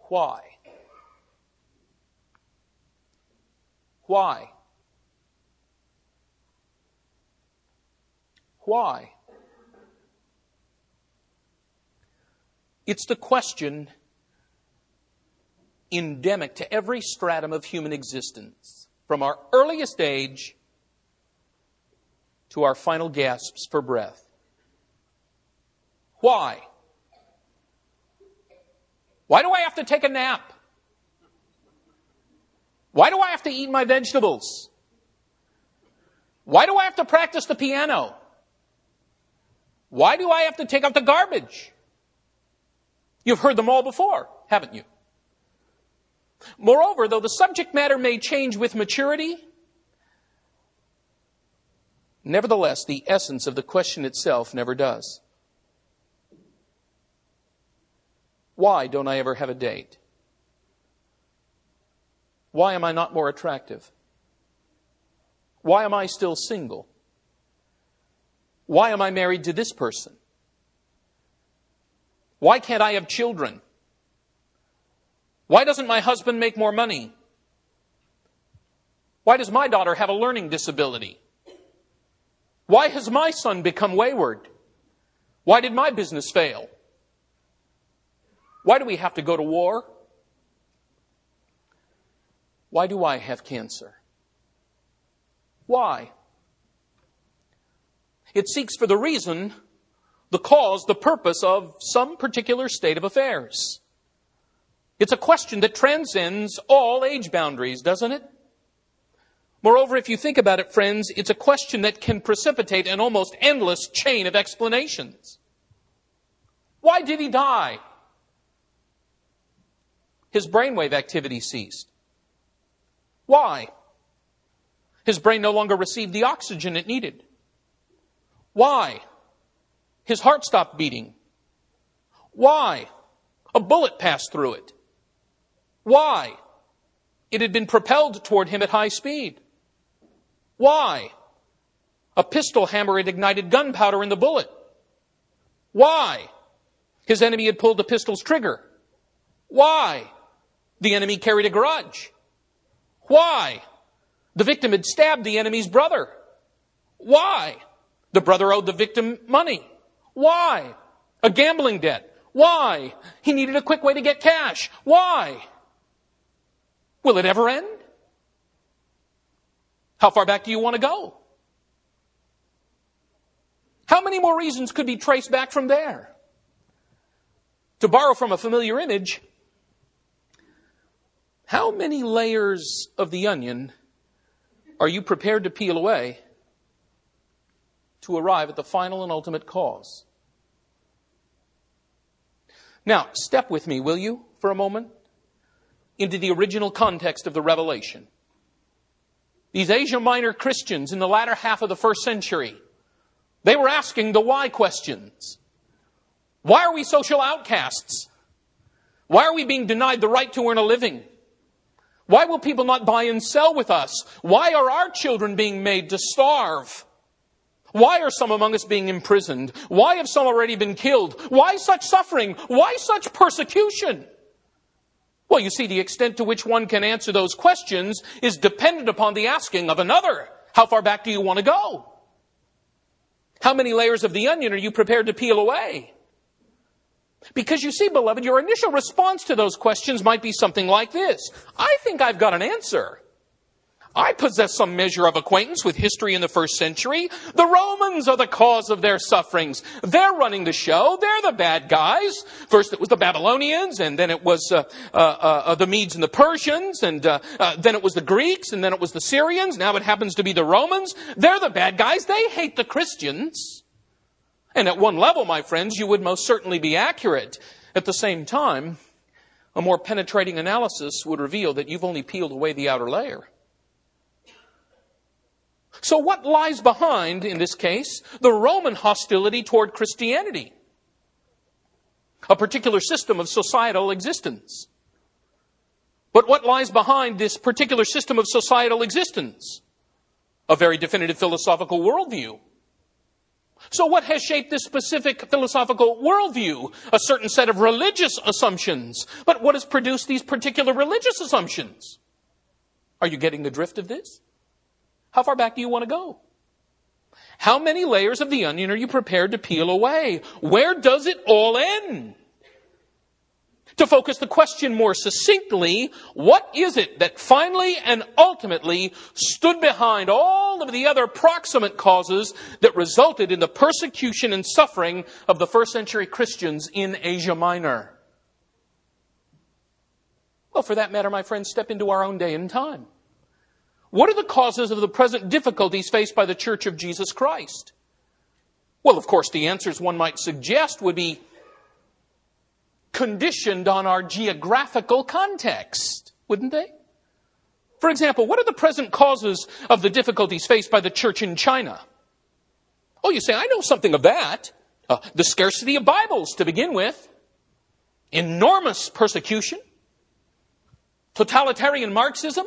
Why? Why? Why? It's the question endemic to every stratum of human existence, from our earliest age to our final gasps for breath. Why? Why do I have to take a nap? Why do I have to eat my vegetables? Why do I have to practice the piano? Why do I have to take out the garbage? You've heard them all before, haven't you? Moreover, though the subject matter may change with maturity, nevertheless, the essence of the question itself never does. Why don't I ever have a date? Why am I not more attractive? Why am I still single? Why am I married to this person? Why can't I have children? Why doesn't my husband make more money? Why does my daughter have a learning disability? Why has my son become wayward? Why did my business fail? Why do we have to go to war? Why do I have cancer? Why? It seeks for the reason, the cause, the purpose of some particular state of affairs. It's a question that transcends all age boundaries, doesn't it? Moreover, if you think about it, friends, it's a question that can precipitate an almost endless chain of explanations. Why did he die? His brainwave activity ceased. Why? His brain no longer received the oxygen it needed. Why? His heart stopped beating. Why? A bullet passed through it. Why? It had been propelled toward him at high speed. Why? A pistol hammer had ignited gunpowder in the bullet. Why? His enemy had pulled the pistol's trigger. Why? The enemy carried a grudge. Why? The victim had stabbed the enemy's brother. Why? The brother owed the victim money. Why? A gambling debt. Why? He needed a quick way to get cash. Why? Will it ever end? How far back do you want to go? How many more reasons could be traced back from there? To borrow from a familiar image, how many layers of the onion are you prepared to peel away to arrive at the final and ultimate cause? Now, step with me, will you, for a moment, into the original context of the revelation. These Asia Minor Christians in the latter half of the first century, they were asking the why questions. Why are we social outcasts? Why are we being denied the right to earn a living? Why will people not buy and sell with us? Why are our children being made to starve? Why are some among us being imprisoned? Why have some already been killed? Why such suffering? Why such persecution? Well, you see, the extent to which one can answer those questions is dependent upon the asking of another. How far back do you want to go? How many layers of the onion are you prepared to peel away? Because you see, beloved, your initial response to those questions might be something like this. I think I've got an answer. I possess some measure of acquaintance with history in the first century. The Romans are the cause of their sufferings. They're running the show. They're the bad guys. First it was the Babylonians, and then it was the Medes and the Persians, and then it was the Greeks, and then it was the Syrians. Now it happens to be the Romans. They're the bad guys. They hate the Christians. And at one level, my friends, you would most certainly be accurate. At the same time, a more penetrating analysis would reveal that you've only peeled away the outer layer. So what lies behind, in this case, the Roman hostility toward Christianity? A particular system of societal existence. But what lies behind this particular system of societal existence? A very definitive philosophical worldview. So what has shaped this specific philosophical worldview? A certain set of religious assumptions. But what has produced these particular religious assumptions? Are you getting the drift of this? How far back do you want to go? How many layers of the onion are you prepared to peel away? Where does it all end? To focus the question more succinctly, what is it that finally and ultimately stood behind all of the other proximate causes that resulted in the persecution and suffering of the first century Christians in Asia Minor? Well, for that matter, my friends, step into our own day and time. What are the causes of the present difficulties faced by the Church of Jesus Christ? Well, of course, the answers one might suggest would be conditioned on our geographical context, wouldn't they? For example, what are the present causes of the difficulties faced by the church in China? Oh, you say, I know something of that. The scarcity of Bibles, to begin with. Enormous persecution. Totalitarian Marxism.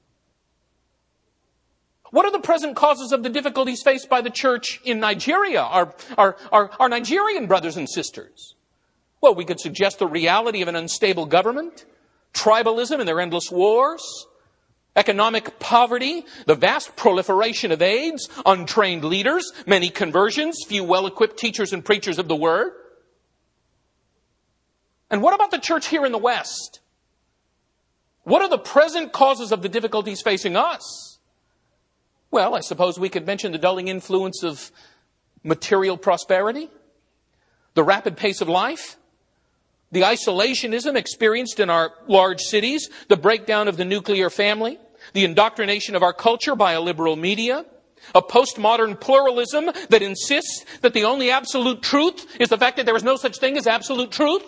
What are the present causes of the difficulties faced by the church in Nigeria, our Nigerian brothers and sisters? Well, we could suggest the reality of an unstable government, tribalism and their endless wars, economic poverty, the vast proliferation of AIDS, untrained leaders, many conversions, few well-equipped teachers and preachers of the word. And what about the church here in the West? What are the present causes of the difficulties facing us? Well, I suppose we could mention the dulling influence of material prosperity, the rapid pace of life, the isolationism experienced in our large cities, the breakdown of the nuclear family, the indoctrination of our culture by a liberal media, a postmodern pluralism that insists that the only absolute truth is the fact that there is no such thing as absolute truth.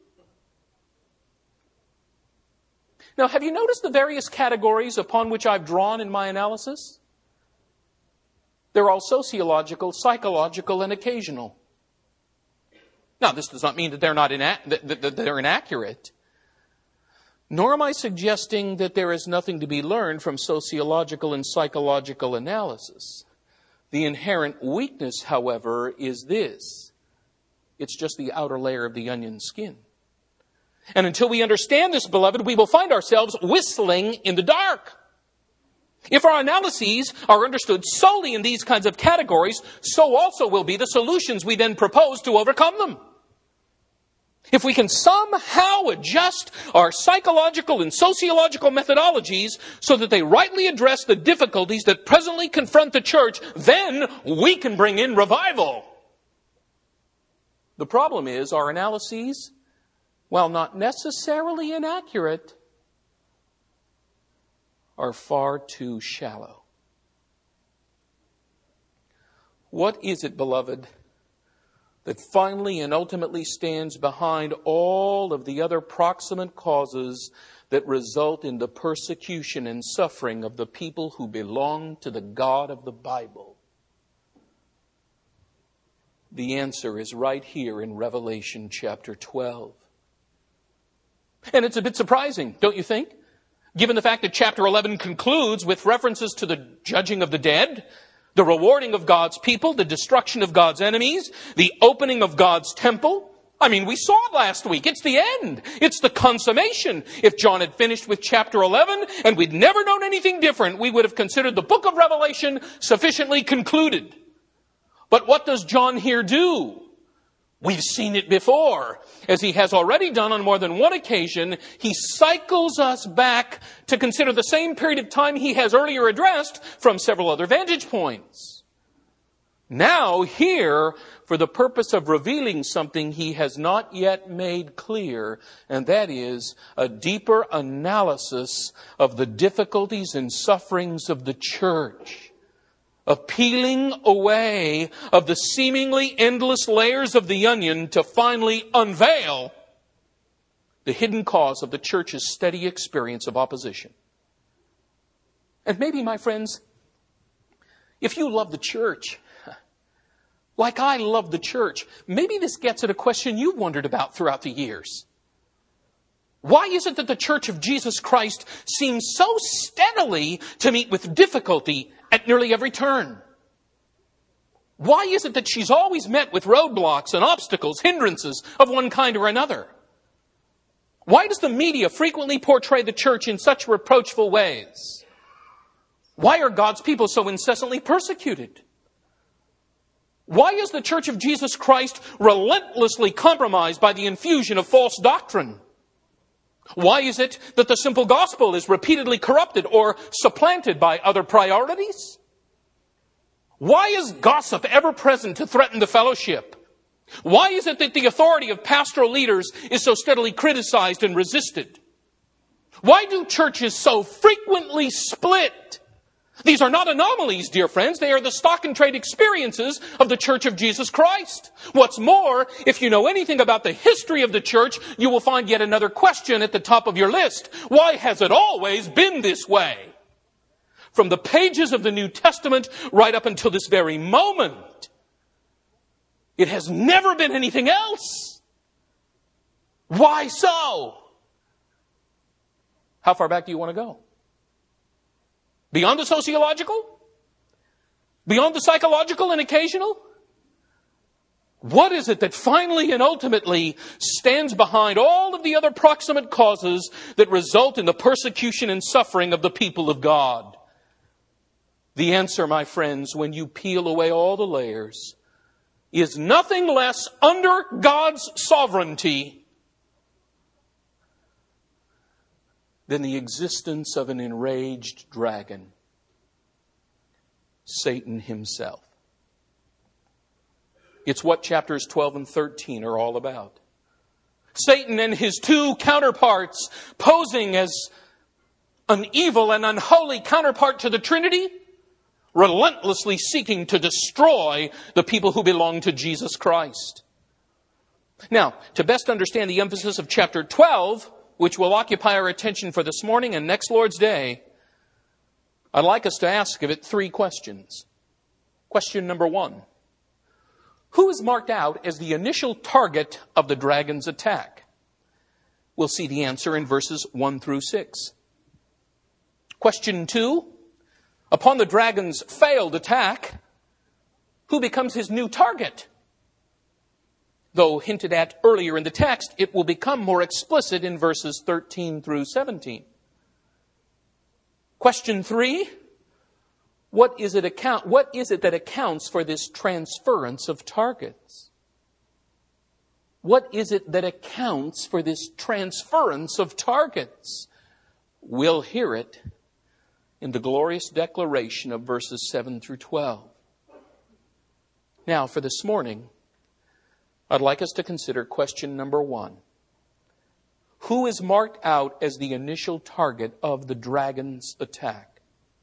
Now, have you noticed the various categories upon which I've drawn in my analysis? They're all sociological, psychological, and occasional. Now, this does not mean that they're inaccurate. Nor am I suggesting that there is nothing to be learned from sociological and psychological analysis. The inherent weakness, however, is this. It's just the outer layer of the onion skin. And until we understand this, beloved, we will find ourselves whistling in the dark. If our analyses are understood solely in these kinds of categories, so also will be the solutions we then propose to overcome them. If we can somehow adjust our psychological and sociological methodologies so that they rightly address the difficulties that presently confront the church, then we can bring in revival. The problem is our analyses, while not necessarily inaccurate, are far too shallow. What is it, beloved, that finally and ultimately stands behind all of the other proximate causes that result in the persecution and suffering of the people who belong to the God of the Bible? The answer is right here in Revelation chapter 12. And it's a bit surprising, don't you think? Given the fact that chapter 11 concludes with references to the judging of the dead, the rewarding of God's people, the destruction of God's enemies, the opening of God's temple. I mean, we saw it last week. It's the end. It's the consummation. If John had finished with chapter 11 and we'd never known anything different, we would have considered the book of Revelation sufficiently concluded. But what does John here do? We've seen it before. As he has already done on more than one occasion, he cycles us back to consider the same period of time he has earlier addressed from several other vantage points. Now, here, for the purpose of revealing something he has not yet made clear, and that is a deeper analysis of the difficulties and sufferings of the church. A peeling away of the seemingly endless layers of the onion to finally unveil the hidden cause of the church's steady experience of opposition. And maybe, my friends, if you love the church, like I love the church, maybe this gets at a question you've wondered about throughout the years. Why is it that the Church of Jesus Christ seems so steadily to meet with difficulty at nearly every turn? Why is it that she's always met with roadblocks and obstacles, hindrances of one kind or another? Why does the media frequently portray the church in such reproachful ways? Why are God's people so incessantly persecuted? Why is the Church of Jesus Christ relentlessly compromised by the infusion of false doctrine? Why is it that the simple gospel is repeatedly corrupted or supplanted by other priorities? Why is gossip ever present to threaten the fellowship? Why is it that the authority of pastoral leaders is so steadily criticized and resisted? Why do churches so frequently split? These are not anomalies, dear friends. They are the stock and trade experiences of the Church of Jesus Christ. What's more, if you know anything about the history of the church, you will find yet another question at the top of your list. Why has it always been this way? From the pages of the New Testament right up until this very moment, it has never been anything else. Why so? How far back do you want to go? Beyond the sociological? Beyond the psychological and occasional? What is it that finally and ultimately stands behind all of the other proximate causes that result in the persecution and suffering of the people of God? The answer, my friends, when you peel away all the layers, is nothing less under God's sovereignty than the existence of an enraged dragon, Satan himself. It's what chapters 12 and 13 are all about. Satan and his two counterparts posing as an evil and unholy counterpart to the Trinity, relentlessly seeking to destroy the people who belong to Jesus Christ. Now, to best understand the emphasis of chapter 12, which will occupy our attention for this morning and next Lord's Day, I'd like us to ask of it three questions. Question number one: who is marked out as the initial target of the dragon's attack? We'll see the answer in verses 1 through 6. Question 2, upon the dragon's failed attack, who becomes his new target? Though hinted at earlier in the text, it will become more explicit in verses 13 through 17. Question 3, what is it that accounts for this transference of targets? What is it that accounts for this transference of targets? We'll hear it in the glorious declaration of verses 7 through 12. Now, for this morning, I'd like us to consider question number 1. Who is marked out as the initial target of the dragon's attack?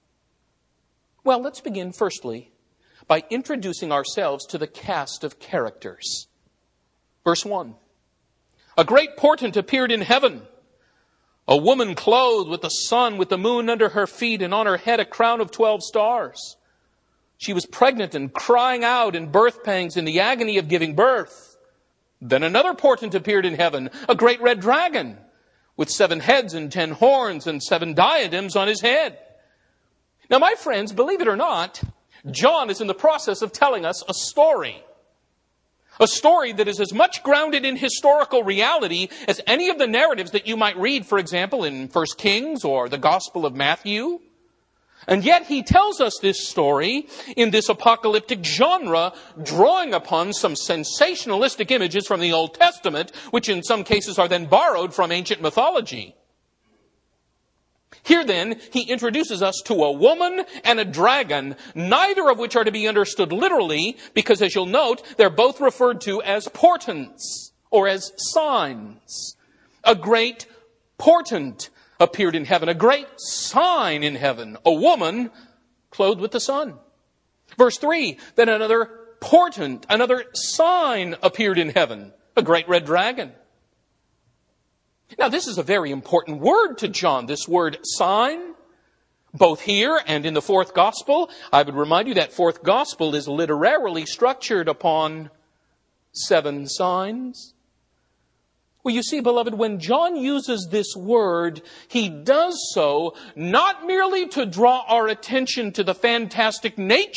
Well, let's begin firstly by introducing ourselves to the cast of characters. Verse 1. A great portent appeared in heaven. A woman clothed with the sun, with the moon under her feet, and on her head a crown of 12 stars. She was pregnant and crying out in birth pangs in the agony of giving birth. Then another portent appeared in heaven, a great red dragon, with 7 heads and 10 horns and 7 diadems on his head. Now, my friends, believe it or not, John is in the process of telling us a story. A story that is as much grounded in historical reality as any of the narratives that you might read, for example, in 1 Kings or the Gospel of Matthew. And yet he tells us this story in this apocalyptic genre, drawing upon some sensationalistic images from the Old Testament, which in some cases are then borrowed from ancient mythology. Here then, he introduces us to a woman and a dragon, neither of which are to be understood literally, because as you'll note, they're both referred to as portents, or as signs. A great portent appeared in heaven, a great sign in heaven, a woman clothed with the sun. Verse 3, then another portent, another sign appeared in heaven, a great red dragon. Now, this is a very important word to John, this word sign, both here and in the fourth gospel. I would remind you that fourth gospel is literarily structured upon 7 signs. Well, you see, beloved, when John uses this word, he does so not merely to draw our attention to the fantastic nature